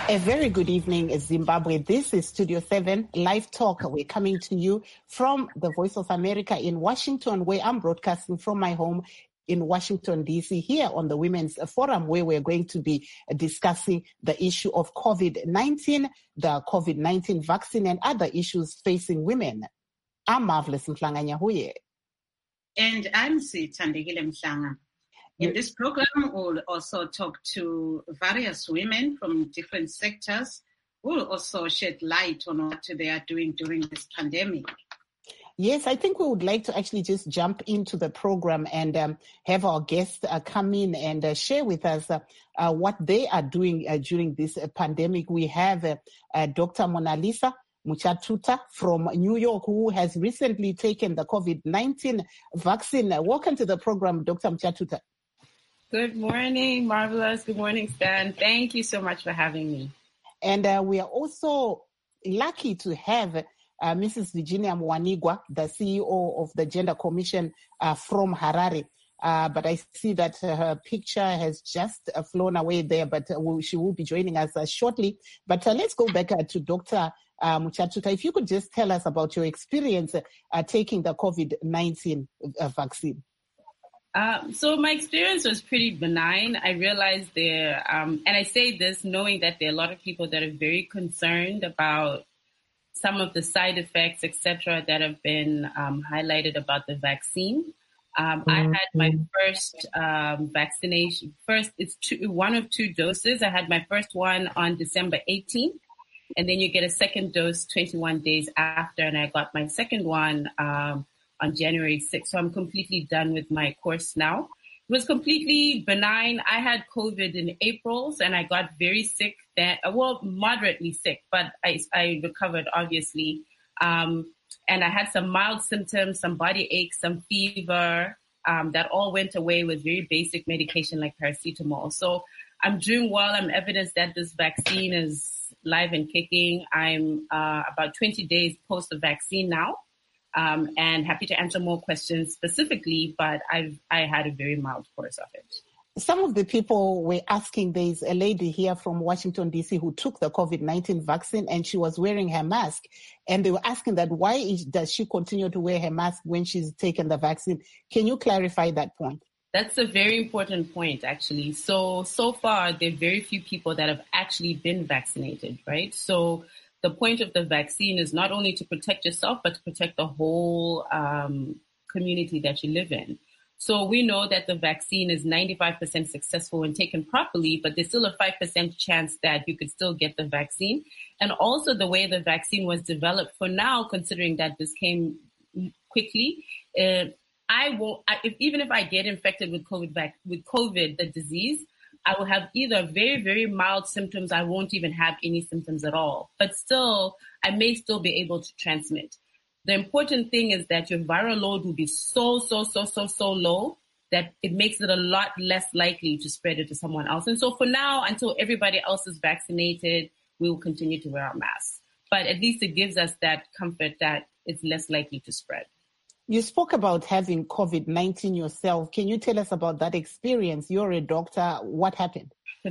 A very good evening, Zimbabwe. This is Studio 7 Live Talk. We're coming to you from the Voice of America in Washington, where I'm broadcasting from my home in Washington, D.C., here on the Women's Forum, where we're going to be discussing the issue of COVID-19, the COVID-19 vaccine, and other issues facing women. I'm Marvelous Mhlanga Nyahuye. And I'm Sithandegile Mhlanga. In this program, we'll also talk to various women from different sectors who will also shed light on what they are doing during this pandemic. Yes, I think we would like to actually just jump into the program and have our guests come in and share with us what they are doing during this pandemic. We have Dr. Monalisa Muchatuta from New York, who has recently taken the COVID-19 vaccine. Welcome to the program, Dr. Muchatuta. Good morning, Marvelous. Good morning, Stan. Thank you so much for having me. And we are also lucky to have Mrs. Virginia Mwanigwa, the CEO of the Gender Commission from Harare. But I see that her picture has just flown away there, but she will be joining us shortly. But let's go back to Dr. Muchatuta. If you could just tell us about your experience taking the COVID-19 vaccine. So my experience was pretty benign. I realized there, and I say this knowing that there are a lot of people that are very concerned about some of the side effects, etc., that have been highlighted about the vaccine. I had my first vaccination. First, it's one of two doses. I had my first one on December 18th, and then you get a second dose 21 days after, and I got my second one on January 6th. So I'm completely done with my course now. It was completely benign. I had COVID in April and I got very sick then, moderately sick, but I recovered obviously. And I had some mild symptoms, some body aches, some fever, that all went away with very basic medication like paracetamol. So I'm doing well. I'm evidence that this vaccine is live and kicking. I'm about 20 days post the vaccine now. And happy to answer more questions specifically, but I had a very mild course of it. Some of the people were asking, there's a lady here from Washington, D.C. who took the COVID-19 vaccine and she was wearing her mask. And they were asking that does she continue to wear her mask when she's taken the vaccine? Can you clarify that point? That's a very important point, actually. So far, there are very few people that have actually been vaccinated, right? So the point of the vaccine is not only to protect yourself, but to protect the whole community that you live in. So we know that the vaccine is 95% successful when taken properly, but there's still a 5% chance that you could still get the vaccine. And also the way the vaccine was developed for now, considering that this came quickly, even if I get infected with COVID, the disease, I will have either very, very mild symptoms. I won't even have any symptoms at all. But still, I may still be able to transmit. The important thing is that your viral load will be so low that it makes it a lot less likely to spread it to someone else. And so for now, until everybody else is vaccinated, we will continue to wear our masks. But at least it gives us that comfort that it's less likely to spread. You spoke about having COVID-19 yourself. Can you tell us about that experience? You're a doctor. What happened?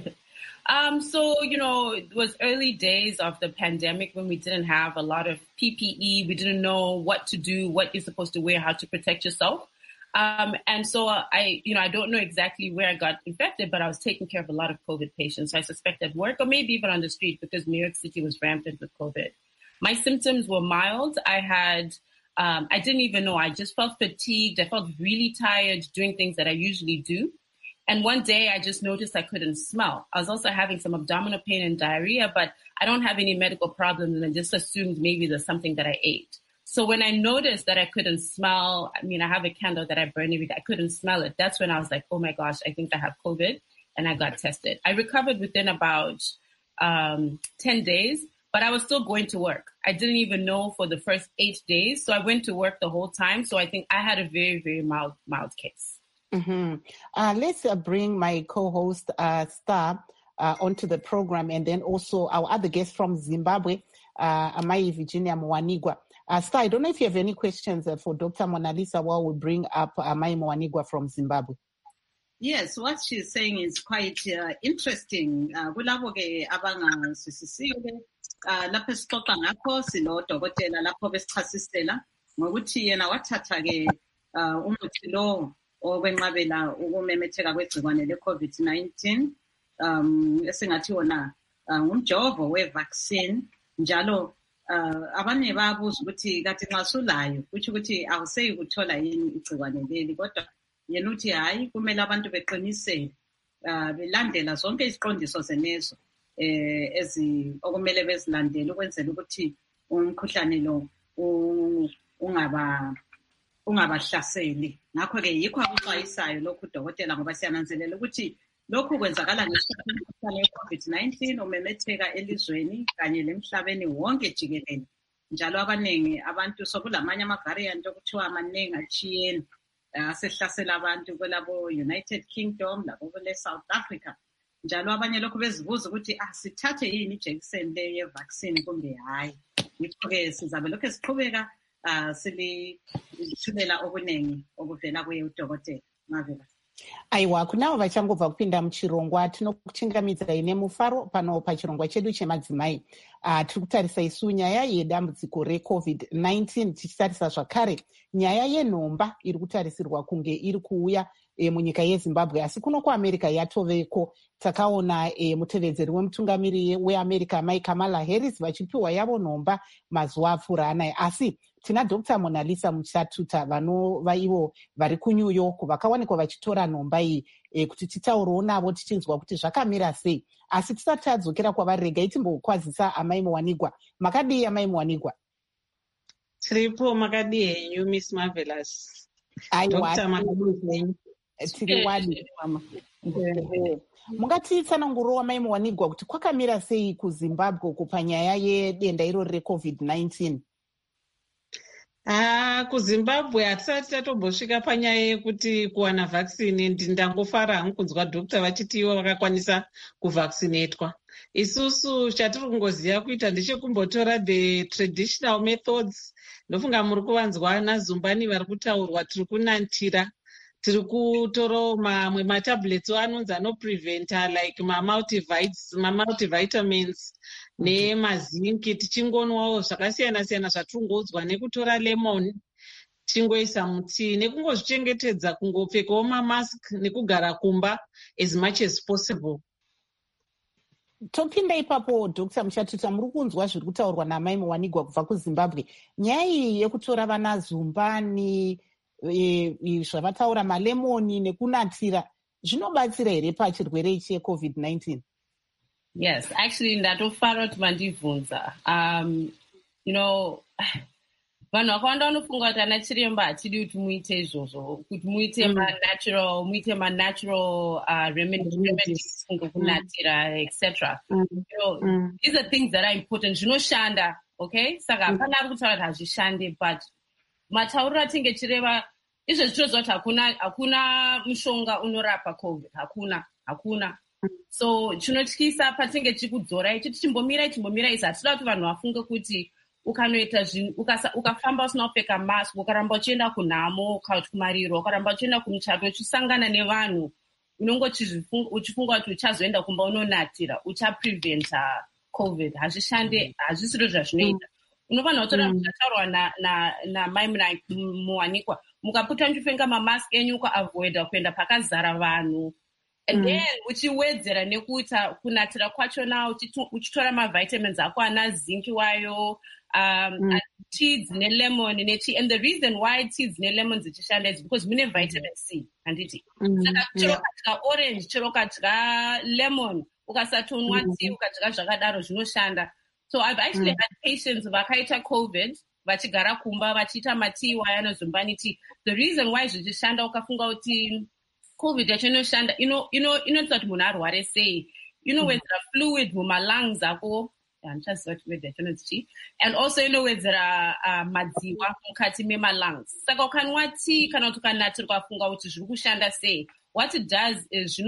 It was early days of the pandemic when we didn't have a lot of PPE. We didn't know what to do, what you're supposed to wear, how to protect yourself. And so I don't know exactly where I got infected, but I was taking care of a lot of COVID patients. I suspect at work or maybe even on the street because New York City was rampant with COVID. My symptoms were mild. I didn't even know. I just felt fatigued. I felt really tired doing things that I usually do. And one day I just noticed I couldn't smell. I was also having some abdominal pain and diarrhea, but I don't have any medical problems and I just assumed maybe there's something that I ate. So when I noticed that I couldn't smell, I have a candle that I burn every day. I couldn't smell it. That's when I was like, oh my gosh, I think I have COVID. And I got tested. I recovered within about 10 days, but I was still going to work. I didn't even know for the first 8 days. So I went to work the whole time. So I think I had a very, very mild case. Mm-hmm. Let's bring my co-host, Star, onto the program, and then also our other guest from Zimbabwe, Amai Virginia Mwanigwa. Star, I don't know if you have any questions for Dr. Monalisa while we bring up Amai Mwanigwa from Zimbabwe. Yes, what she's saying is quite interesting. Kulabo ke abangasisisiyo ke lapho esixoxa ngakho silo dokotela lapho besichasisela ngokuthi yena wathatha ke umuthi lo okwenqabela ukumemetheka kwegcikwane le-COVID-19 esingathi wona ngumjovo we-vaccine njalo abanye babuza ukuthi kathi nxa sulayo kuthi ukuthi awuseyi kuthola yini igcikwane leli kodwa yena uthi hayi kumele abantu beqinisele belandela zonke iziqondiso zenezo okumele bezilandele ukwenzela ukuthi umkhuhlane lo ungabahlaseli. Ngakho-ke yikho akuxwayisayo lokhu udokotela ngoba siyananzelela ukuthi lokhu kwenzakala ngesikhathi umkhuhlane we-COVID-19 umemetheka elizweni kanye lemhlabeni wonke jikelele. Njalo abaningi abantu sokulamanye ama-variant okuthiwa amaningi achiyene asehlasela abantu kwelabo United Kingdom labo kule South Africa. Njalo abanye lokhu bezibuza ukuthi sithathe yini ijekiseni le ye-vaccine kumbe hayi. Yikho-ke sizabe lokhu siqhubeka silithulela okuningi okuvela kuye udokotela Mavela. Aiwa, kunavo vachangobva kupinda muchirongwa tinokuchingamidza ine mufaro pano pachirongwa chedu chemadzimai. Tiri kutarisa isu nyaya yedambudziko reCOVID-19 tichitarisa zvakare nyaya yenhomba iri kutarisirwa kunge iri kuuya munyika yeZimbabwe, asi kuno kuAmerica yatoveko. Takaona mutevedzeri wemutungamiri weAmerica Mike Kamala Harris vachipiwa yavo nhomba mazuva apfuura anaya, asi tina Dr. Mona Lisa Muchatuta vanova ivo vari kuNew York vakawanikwa vachitora nhomba iyi kuti titaurewo navo tichinzwa kuti zvakamira sei. Asi tisati tadzokera kwavari regai timbokwazisa amai Muwanigwa. Makadii amai Muwanigwa? Tiripo, makadii henyu Miss Marvelous? Aiwa, tiri wadi mama. Mungatitsanangurawo amai Muwanigwa kuti kwakamira sei kuZimbabwe kupanyaya yedenda irori reCOVID-19? KuZimbabwe hatisati tatombosvika panyaya yekuti kuwana vhaccine. Ndangofara hangu kunzwa dhokta vachiti ivo vakakwanisa kuvhaccinatwa. Isusu chatiri kungoziva kuita ndechekumbotora the traditional methods. Ndofunga muri kuvanzwa naZumbani vari kutaurwa, tiri kunantira, tiri kutora mamwe matablets anonzi anopreventa like multivitamins nemazinki, tichingonwawo zvakasiyana-siyana zvatiringodzwa, nekutora lemon tichingoisa mutii, nekungozvichengetedza, kungopfekawo mamask nekugara kumba as much as possible. Topinda ipapo Dr. Muchatuta, muri kunzwa zviri kutaurwa namai Muwanigwa kubva kuZimbabwe. Nyaya iyi yekutora vana Zumbani zvavataura malemoni nekunatira zvinobatsira here pachirwere cheCOVID-19? Yes, actually ndatofara kuti mandibvunza. Vanhu vakawanda vanofunga kuti ana chiremba hatidi kuti muite izvozvo, kuti muite ma-natural remedies kunge kunatira, etc. These are things that are important. Zvinoshanda, okay? Saka hapana ari kutaura kuti hazvishande, but matauriro atinge chireva izvo zvinoziva kuti hakuna mushonga unorapa COVID. Hakuna. So chinotyisa patinge tichikudzora ichi tichimbomira izvi hatida kuti vanhu vafunge kuti ukanoita ukafamba usina kupfeka mask, ukaramba uchienda kunhamo, kauti kumariro, ukaramba uchienda kumuchato uchisangana nevanhu, unongo uchifunga kuti uchazoenda kumba unonatira, uchapreventa COVID. Hazvishande, hazvisiro zvazvinoita. Unofana kutora zvataurwa namai Muwanigwa, mukaputa muchipfeka mamask enyu ukaavoida kuenda pakazara vanhu. And then uchiwedzera nekuita kunatira kwachona uchitora mavitamins ako ana zinki wayo, tea dzine lemon netea. And the reason why tea dzine lemon dzichishanda is because mune vitamin C, handiti. Saka chero ukadya orange, chero ukadya lemon, ukasatonwa tea, ukadya zvakadaro zvinoshanda. So I've actually had patients vakaita COVID vachigara kumba vachiita matea waya noZumbani tea. The reason why zvichishanda ukafunga kuti COVID yacho inoshanda, inoita kuti munhu arware sei, inowedzera fluid mumalungs ako, and also inowedzera madziwa mukati memalungs. Saka ukanwa tea kana kuti ukanatira ukafunga kuti zviri kushanda sei, what it does is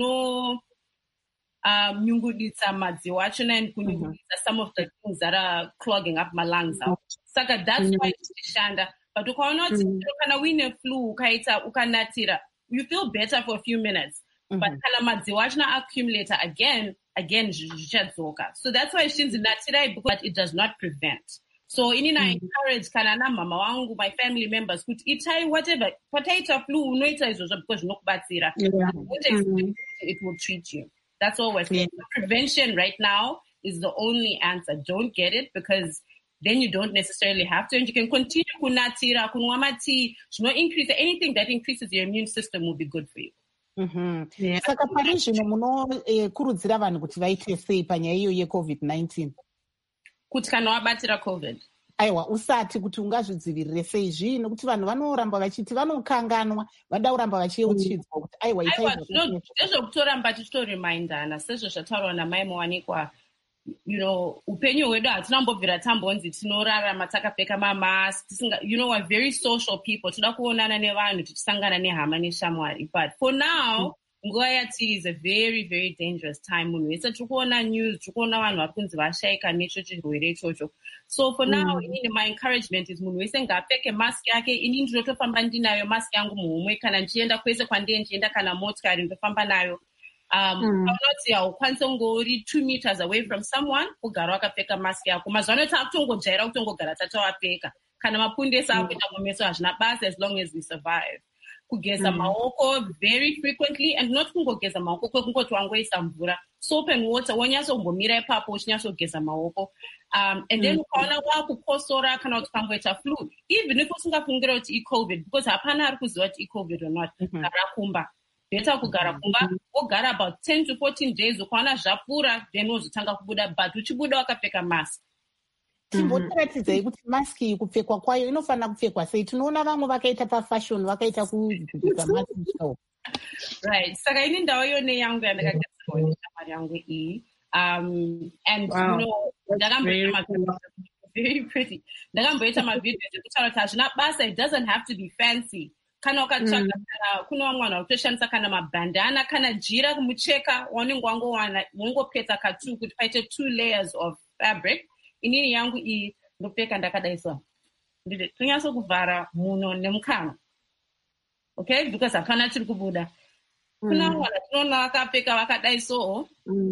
nyunguditsa madziwa achona and kunyunguditsa some of the things that are clogging up my lungs out. Saka that's why ichishanda. But ukaona kuti kana uine flu ukanatira, you feel better for a few minutes. but kana madziwa achina accumulator again zvichadzoka. So that's why shinzi natirai, because it does not prevent. So inini I encourage kana na mama wangu, my family members, kuti itai whatever, pataita flu unoita izvozvo because zvinokubatsira. It will treat you. That's all we're saying. Prevention right now is the only answer. Don't get it, because then you don't necessarily have to, and you can continue kunatira, kunwa mati, increase anything that increases your immune system will be good for you. Saka pari zvino munokurudzira vanhu kuti vaite sei panyaya iyo yeCovid-19? Kuti kana wabatira COVID, aiwa, usati kuti ungazvidzivirire sei zvino, kuti vanhu vanoramba vachiti vanokanganwa, vada kuramba vachiyeuchidzwa kuti aiwa ndezvokutoramba tichitoremindana sezvo zvataurwa namai Muwanikwa. Upenyu hwedu hatinambobvira tambonzi tinorarama takapfeka mamask, we're very social people, toda kuonana nevanhu, tichisangana nehama neshamwari. But for now, nguva yatiri is a very, very dangerous time. Munhu wese tikuona news, tikuona vanhu vari kunzi vashaika necho chirwere ichocho. So for now, my encouragement is munhu wese ngapfeke mask yake. Ini ndinotofamba ndinayo mask yangu muhomwe kana ndichienda kwese kwandiri, ndichienda kana motikari ndofamba nayo. Unoti haukwanise kunge uri 2 meters away from someone kugara wakapfeka mask yako. Mazuva ano takutongojaira kutongogara tatawapfeka. Kana mapundesa akuita mumeso hazvina basa, as long as we survive. Kugeza maoko very frequently, and not kungogeza maoko kwekungoti wangoisa mvura. Soap and water, wonyatsombomira ipapo uchinyatogeza maoko. And then ukaona wakukosora kana kuti kamboita flu, even if usingafungira kuti iCovid, because hapana ari kuziva kuti iCovid or not, gara kumba. Better kugara kumba, wogara about 10 to 14 days, ukaona zvapura, then wozotanga kubuda, but uchibuda wakapfeka mask. Timbotiratidzai kuti mask iyi kupfekwa kwayo inofanira kupfekwa sei? Tinoona vamwe vakaita pafashion, vakaita kudzika mask. Right. Saka ini ndau yone yangu yandakagadzirwa neshamwari yangu iyi. And ndakamboita very pretty. Ndakamboita mavideo ekutaura kuti hazvina basa, it doesn't have to be fancy. Kana ukatsvaga kuna vamwe vanhu vakutoshandisa kana mabhandana kana jira kumucheka, wanenge wangowana wongopedza ka2 kuti paite 2 layers of fabric. Inini yangu iyi ndopfeka ndakadaisa. Tonyatso kuvhara muno nemukanwa. Okay? Because hapana chiri kubuda. Kuna vana tinoona vakapfeka vakadaiso.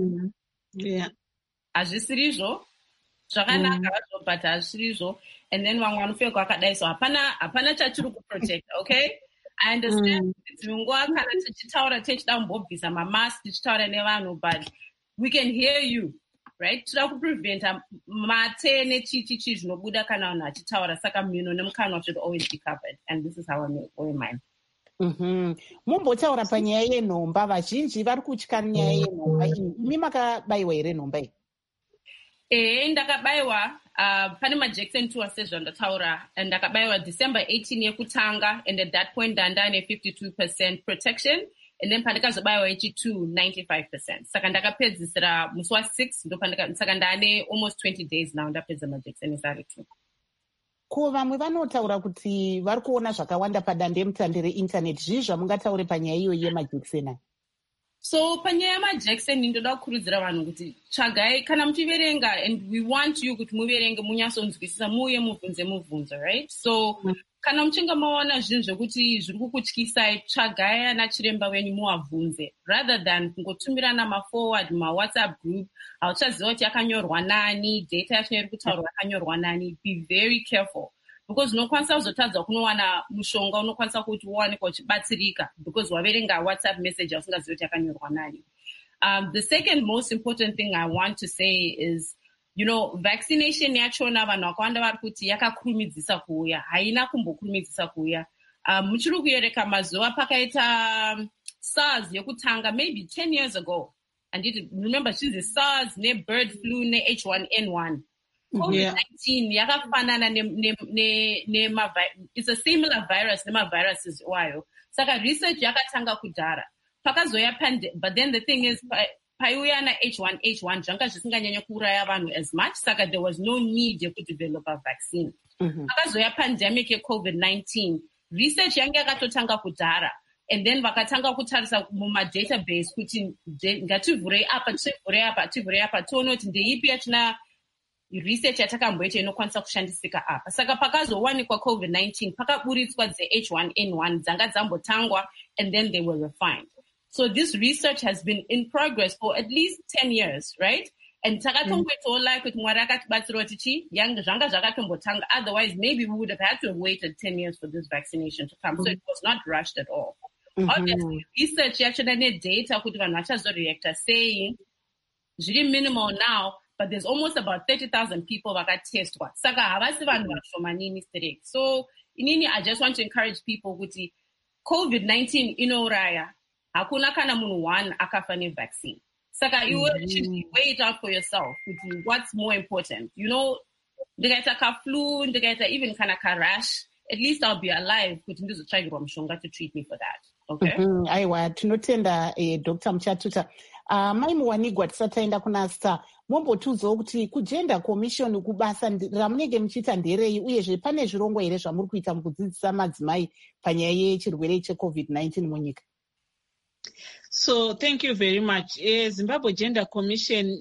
Hazvisirizvo. Zvakanaka hazvo, but hazvisirizvo. And then vamwe vanopfeka vakadaiso. Hapana chachiri kuprotect, okay? I understand. Dzimwe kana tichitaura tichida kumbobvisa mamask tichitaura nevanhu, but we can hear you. Right? Toda kupreventa mate nechichi zvinobuda kana vanhu vachitaura, saka mhino nemukanwa should always be covered, and this is how I wear mine. Mumbotaura panyaya yenhomba, vazhinji vari kutya nyaya yenhomba iyi. Imi makabayiwa here nhomba iyi? Ndakabayiwa. Pane majekiseni 2 sezvandataura, ndakabayiwa December 18 yekutanga, and at that point ndandane 52% protection. And then pandikazobayiwa yechi2 95%. Saka ndakapedzisira musi wa6 saka ndane almost 20 days now ndapedza majekiseni ari 2. Ko vamwe vanotaura kuti vari kuona zvakawanda padandemutande reinternet. Zvii zvamungataure panyaya iyo yemajekiseni? So panyaya yemajekiseni ndoda kukurudzira vanhu kuti tsvagai kana muchiverenga, and we want you kuti muverenge munyatsonzwisisa, muuye mubvunze, right? So kana muchinga maona zvinhu zvekuti zviri kukutyisai, tsvagai ana chiremba wenyu muvabvunze, rather than kungotumirana maforward mawhatsapp group. Hauchaziva kuti yakanyorwa nani, data yacho iri kutaurwa yakanyorwa nani. Be very careful, because unokwanisa kuzotadza kunowana mushonga unokwanisa kuti uwanikwa uchibatsirika because waverenga whatsapp message usingazivi kuti yakanyorwa nani. The second most important thing I want to say is, vaccination yachona vanhu vakawanda vari kuti yakakurumidzisa kuuya. Haina kumbokurumidzisa kuuya. Muchiri kuyereka mazuva pakaita SARS yekutanga, maybe 10 years ago. And remember, she's SARS, bird flu, H1N1. COVID-19 yakafanana it's a similar virus nemaviruses wayo. Saka research yakatanga kudhara. Pakazoya but then the thing is, paiuya na H1H1 zvanga zvisinganyanya kuuraya vanhu as much, saka there was no need yekudevelop a vaccine. Pakazoya pandemic yeCovid-19, research yanga yakatotanga kudhara, and then vakatanga kutarisa mumadatabase kuti ngativhurei apa tione kuti ndeipi yachina research yatakamboita inokwanisa kushandisika apa. Saka pakazowanikwa COVID-19, pakaburitswa dze H1N1 dzanga dzambotangwa, and then they were refined. So this research has been in progress for at least 10 years, right? And otherwise maybe we would have had to have waited 10 years for this vaccination to come. So it was not rushed at all. Obviously, research actually need data reactor saying really minimal now, but there's almost about 30,000 people that got tested. So I just want to encourage people with the COVID-19 inoraya. Hakuna kana munu one akafani vaccine. Saka you actually weigh it out for yourself. What's more important? You know, the guy taka flu, the guy even kana rash. At least I'll be alive. To treat me for that. Okay. Aiwa tinotenda Dr. Mchatuta. Mai Muwanigwa tisataenda kuna star. Mombotudzo kuti kugender commission kubasa ramunenge muchiita nderei uyezve pane zvirongwa here zvamuri kuita mukudzidzisa madzimai panyaya yechirwere cheCovid-19 munyika? So thank you very much. Zimbabwe Gender Commission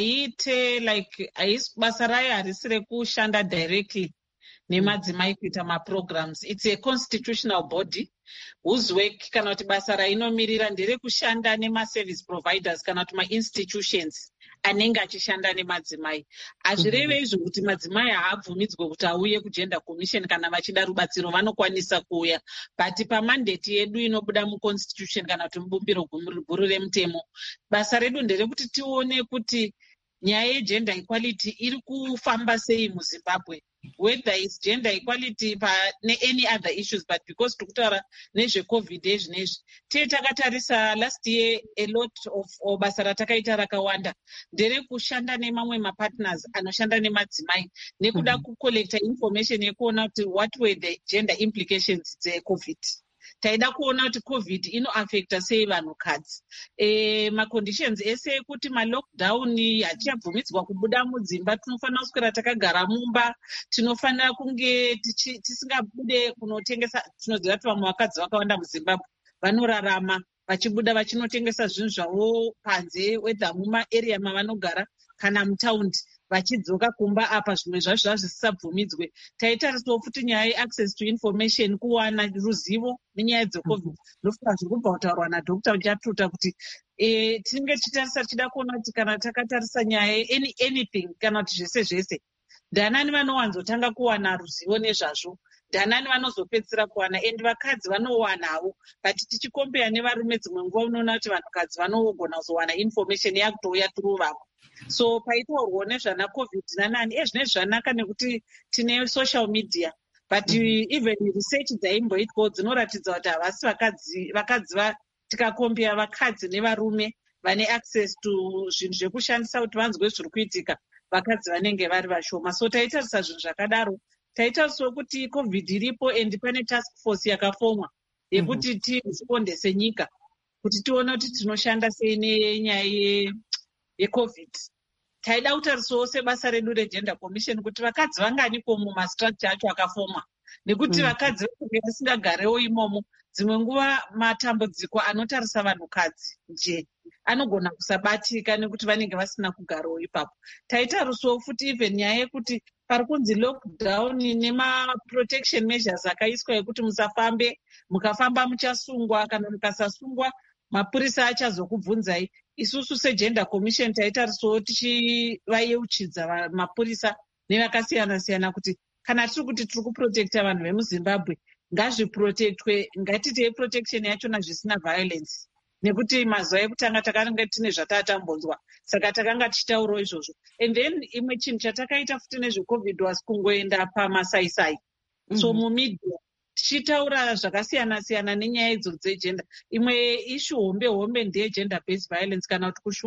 basa rayo harisi rekushanda directly nemadzimai kuita maprograms. It's a constitutional body whose work kana kuti basa rainomiririra nderekushanda nema-service providers kana kuti ma-institutions anenge achishanda nemadzimai. Hazvireve izvo kuti madzimai haabvumidzwe kuti auye kugender commission kana vachida rubatsiro vanokwanisa kuuya. But pamandate yedu inobuda muconstitution kana kuti mubumbiro guru remutemo, basa redu nderekuti tione kuti nyaya yegender equality iri kufamba sei muZimbabwe, whether it's gender equality any other issues, but because tikutaura nezveCovid ezvinezvi tiye takatarisa last year a lot of basa ratakaita rakawanda nderekushanda nemamwe mapartners anoshanda nemadzimai nekuda kucollecta information yekuona kuti what were the gender implications dzeCovid. Taida kuona kuti COVID inoaffecta sei vanhukadzi. Maconditions ese ekuti malockdown hachabvumidzwa kubuda mudzimba, tinofanira kuswera takagara mumba, tinofanira kunge tisingabude kunotengesa. Tinoziva kuti vamwe vakadzi vakawanda muZimbabwe vanorarama vachibuda vachinotengesa zvinhu zvavo panze, whether mumaarea mavanogara kana mutaundi, vachidzoka kumba apa zvimwe zvazvo zvisabvumidzwe. Taitarisawo futi nyaya yeaccess to information, kuwana ruzivo nenyaya dzeCovid. Ndofunga zviri kubva kutaurwa naDr. Mchatuta kuti tinenge tichitarisa tichida kuona kuti kana takatarisa nyaya anything kana kuti zvese zvese, ndanani vanowanzotanga kuwana ruzivo nezvazvo, ndanani vanozopedzisira kuwana, and vakadzi vanowanawo. But tichikombeya nevarume dzimwe nguva unoona kuti vanhukadzi vanogona kuzowana information yakutouya through vamwe. So paitaurwa nezvana COVID nanani zvinezvi zvanaka nekuti tine social media, but even research dzaimboitwawo dzinoratidza kuti havasi vakadzi tikakombeya vakadzi nevarume vane access to zvinhu zvekushandisa kuti vanzwe zviri kuitika, vakadzi vanenge vari vashoma. So taitarisa zvinhu zvakadaro, taitarisawo kuti COVID iripo and pane task force yakafomwa yekuti tiresponde senyika kuti tione kuti tinoshanda sei nenyaya yeCovid. Taida kutarisawo sebasa redu regender commission kuti vakadzi vanganiko mumastructure acho akafomwa, nekuti vakadzi vasingagarewo imomo, dzimwe nguva matambudziko anotarisa vanhukadzi nje anogona kusabatika nekuti vanenge vasina kugarawo ipapo. Taitarisawo futi even nyaya yekuti pari kunzi lockdown nemaprotection measures akaiswa yekuti musafambe, mukafamba muchasungwa, kana mukasasungwa mapurisa achazokubvunzai. Isusu segender commission taitarisawo tichivayeuchidza mapurisa nevakasiyana-siyana kuti kana tiri kuti tiri kuprotecta vanhu vemuZimbabwe, ngazviprotectwe, ngatitei protection yachona zvisina violence, nekuti mazuva ekutanga takanga tine zvatatambonzwa, saka takanga tichitaurawo izvozvo. And then imwe chinhu chatakaita futi nezveCovid was kungoenda pamasaisai. So mumedia tichitaura zvakasiyana-siyana nenyaya idzo dzegender. Imwe ishu hombe ndeyegender based violence kana kuti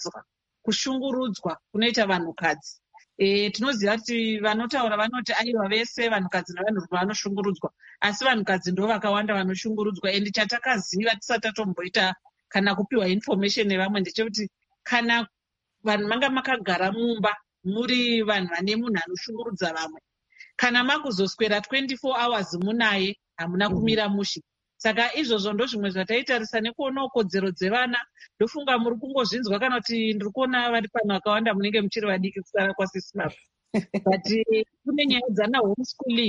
kushungurudzwa kunoita vanhukadzi. Tinoziva kuti vanotaura vanoti aiwa vese vanhukadzi nevanhurume vanoshungurudzwa, asi vanhukadzi ndo vakawanda vanoshungurudzwa. And chatakaziva tisati tatomboita kana kupiwa information nevamwe ndechekuti kana vanhu manga makagara mumba muri vanhu vane munhu anoshungurudza vamwe, kana makuzoswera 24 hours munaye, hamuna kumira mushe. Saka izvozvo ndo zvimwe zvataitarisa nekuonawo kodzero dzevana. Ndofunga muri kungozvinzwa kana kuti ndiri kuona vari pano vakawanda munenge muchiri vadiki kusara kwasisinapo. But kune nyaya dzana homeschooling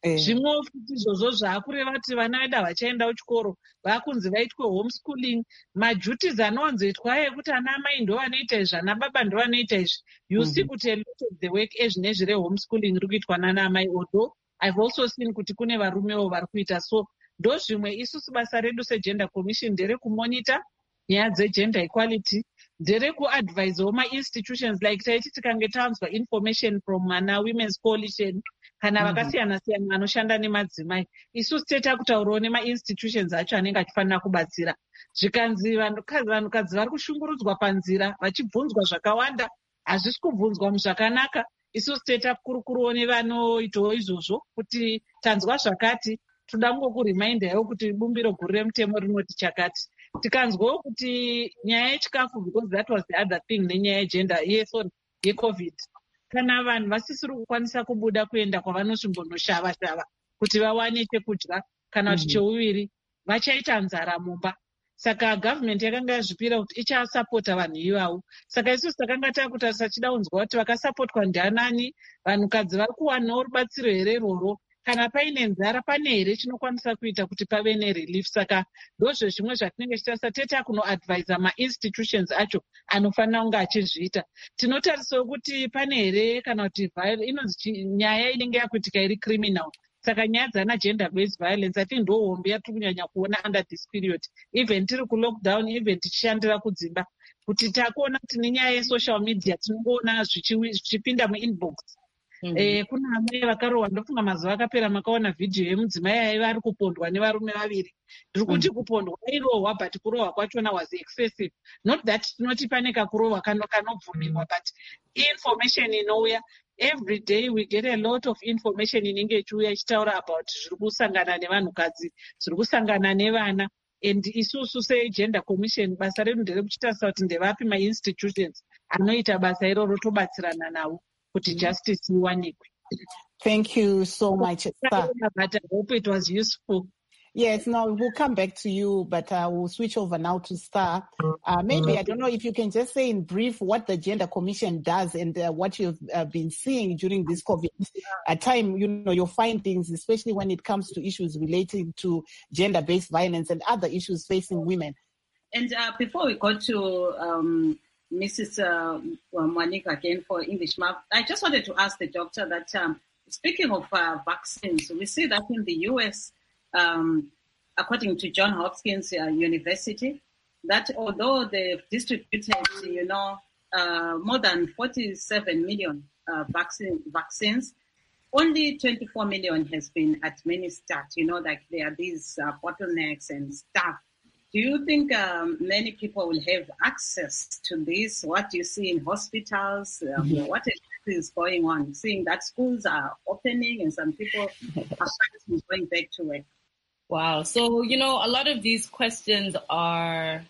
zvimwewo futi izvozvo zvaakureva kuti vana vedu havachaenda kuchikoro vaakunzi vaitwe homeschooling. Maduties anowanzoitwa ekuti ana amai ndo vanoita izvi, ana baba ndo vanoita izvi. You see kuti a lot of the work ezvinezvi rehomeschooling riri kuitwa nana amai, although I've also seen kuti kune varumewo vari kuita. So ndo zvimwe isusu basa redu segender commission nderekumonita nyaya dzegender equality, nderekuadvisewo ma-institutions like taiti tikange tanzwa information from mana women's coalition kana vakasiyana-siyana vanoshanda nemadzimai, isusu tetakutaurawo nema-institutions acho anenge achifanira kubatsira. Zvikanzi vanhukadzi vari kushungurudzwa panzira vachibvunzwa zvakawanda, hazvisi kubvunzwa muzvakanaka, isusu tetakurukuruwo nevanoitawo izvozvo kuti tanzwa zvakati, toda kungokuremaindawo kuti bumbiro guru remutemo rinoti chakati. Tikanzwawo kuti nyaya yechikafu, because that was the other thing, nenyaya yegender yeCovid, kana vanhu vasisiri kukwanisa kubuda kuenda kwavanosvimbonoshava-shava kuti vawane chekudya kana kuti cheuviri, vachaita nzara mumba. Saka government yakanga yazvipira kuti ichasapota vanhu ivavo. Saka isusu takanga takutarisa chida kunzwa kuti vakasapotwa ndianani, vanhukadzi vari kuwanawo rubatsiro here irworwo, kana paine nzara pane here chinokwanisa kuita kuti pave nerelief. Saka ndozvo zvimwe zvatinenge tichitarisa, teta kunoadvisa ma-institutions acho anofanira kunge achizviita. Tinotarisawo kuti pane here kana kuti inonzi nyaya inenge yakuitika iri criminal. Saka nyaya dzana gender based violence I think ndo hombe yatiri kunyanya kuona under this period, even tiri kulockdown, even tichishandira kudzimba, kuti takuona kuti nenyaya yesocial media tinongoona zvichipinda muinbox. Kuna amai vakarohwa, ndofunga mazuva akapera makaona vhidhiyo yemudzimai aiva ari kupondwa nevarume vaviri. Ndiri kuti kupondwa airohwa, but kurohwa kwachona was excessive. Not that tinoti pane kakurohwa kanobvumirwa, but information inouya. Every day we get a lot of information inenge ichiuya ichitaura about zviri kusangana nevanhukadzi, zviri kusangana nevana. And isusu segender commission basa redu nderekuchitarisa kuti ndevapi ma-institutions anoita basa iroro tobatsirana navo kuti justice iwanikwe. Thank you so much, Esther. But I hope it was useful. Yes, no, we'll come back to you, but we'll switch over now to Star. Maybe, I don't know if you can just say in brief what the Gender Commission does and what you've been seeing during this COVID time, your findings, especially when it comes to issues relating to gender-based violence and other issues facing women. And before we go to Mrs. Mwaniga again for English Map, I just wanted to ask the doctor that speaking of vaccines, we see that in the U.S., according to Johns Hopkins University, that although they've distributed, more than 47 million vaccines, only 24 million has been administered. Like there are these bottlenecks and stuff. Do you think many people will have access to this? What do you see in hospitals? What exactly is going on? Seeing that schools are opening and some people are going back to work. Wow. So, a lot of these questions are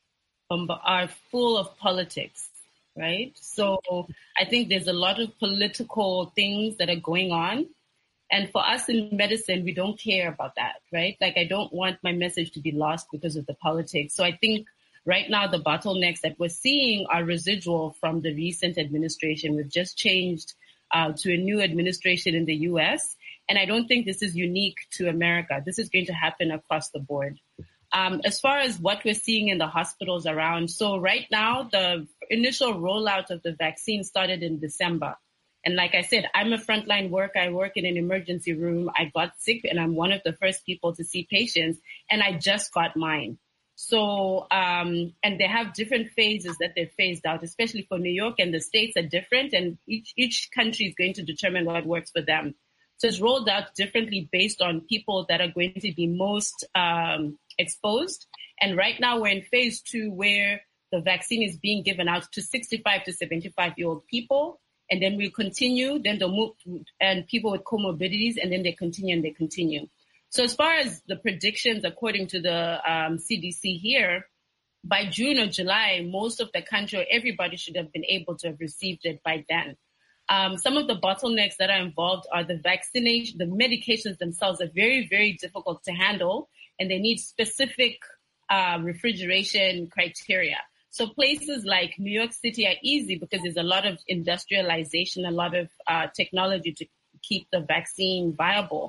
full of politics, right? So I think there's a lot of political things that are going on. And for us in medicine, we don't care about that, right? Like, I don't want my message to be lost because of the politics. So I think right now the bottlenecks that we're seeing are residual from the recent administration. We've just changed to a new administration in the U.S., and I don't think this is unique to America. This is going to happen across the board. As far as what we're seeing in the hospitals around, so right now, the initial rollout of the vaccine started in December. And like I said, I'm a frontline worker. I work in an emergency room. I got sick, and I'm one of the first people to see patients, and I just got mine. So, and they have different phases that they've phased out, especially for New York, and the states are different, and each country is going to determine what works for them. So it's rolled out differently based on people that are going to be most exposed. And right now we're in phase 2 where the vaccine is being given out to 65 to 75-year-old people. And then we continue, then they'll move, and people with comorbidities, and then they continue and they continue. So as far as the predictions, according to the CDC here, by June or July, most of the country, everybody should have been able to have received it by then. Some of the bottlenecks that are involved are the vaccination, the medications themselves are very, very difficult to handle, and they need specific refrigeration criteria. So places like New York City are easy because there's a lot of industrialization, a lot of technology to keep the vaccine viable.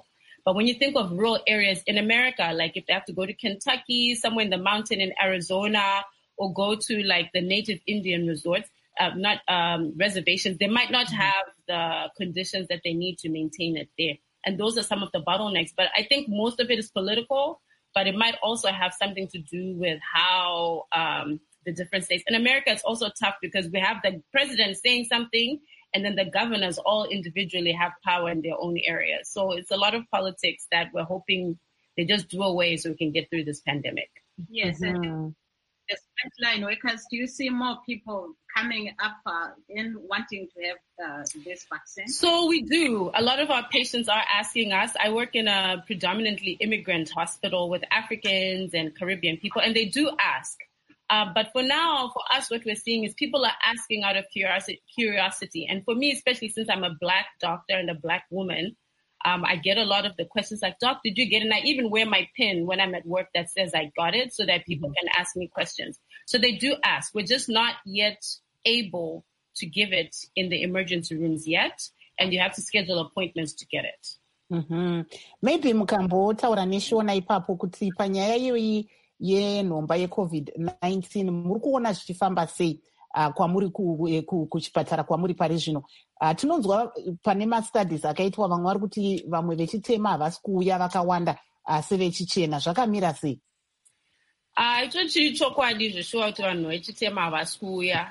But when you think of rural areas in America, like if they have to go to Kentucky, somewhere in the mountain in Arizona, or go to like the native Indian resorts, reservations, they might not have the conditions that they need to maintain it there. And those are some of the bottlenecks. But I think most of it is political, but it might also have something to do with how the different states. In America, it's also tough because we have the president saying something, and then the governors all individually have power in their own areas. So it's a lot of politics that we're hoping they just do away so we can get through this pandemic. Yes. And the frontline workers, do you see more people coming up in wanting to have this vaccine? So we do. A lot of our patients are asking us. I work in a predominantly immigrant hospital with Africans and Caribbean people, and they do ask. But for now, for us, what we're seeing is people are asking out of curiosity. And for me, especially since I'm a Black doctor and a Black woman, I get a lot of the questions like, Doc, did you get it? And I even wear my pin when I'm at work that says I got it so that people can ask me questions. So they do ask. We're just not yet able to give it in the emergency rooms yet. And you have to schedule appointments to get it. Maybe mukambotaura neshona ipapo kuti panyaya iyoyi yenhomba yeCovid-19 muri kuona zvichifamba sei kwamuri kuchipatara kwamuri pari zvino. Tinonzwa pane mastudies akaitwa vamwe vari kuti vamwe vechitema havasi kuuya vakawanda sevechichena. Zvakamira sei? Icho chiri chokwadi zvishuwa kuti vanhu vechitema havasi kuuya.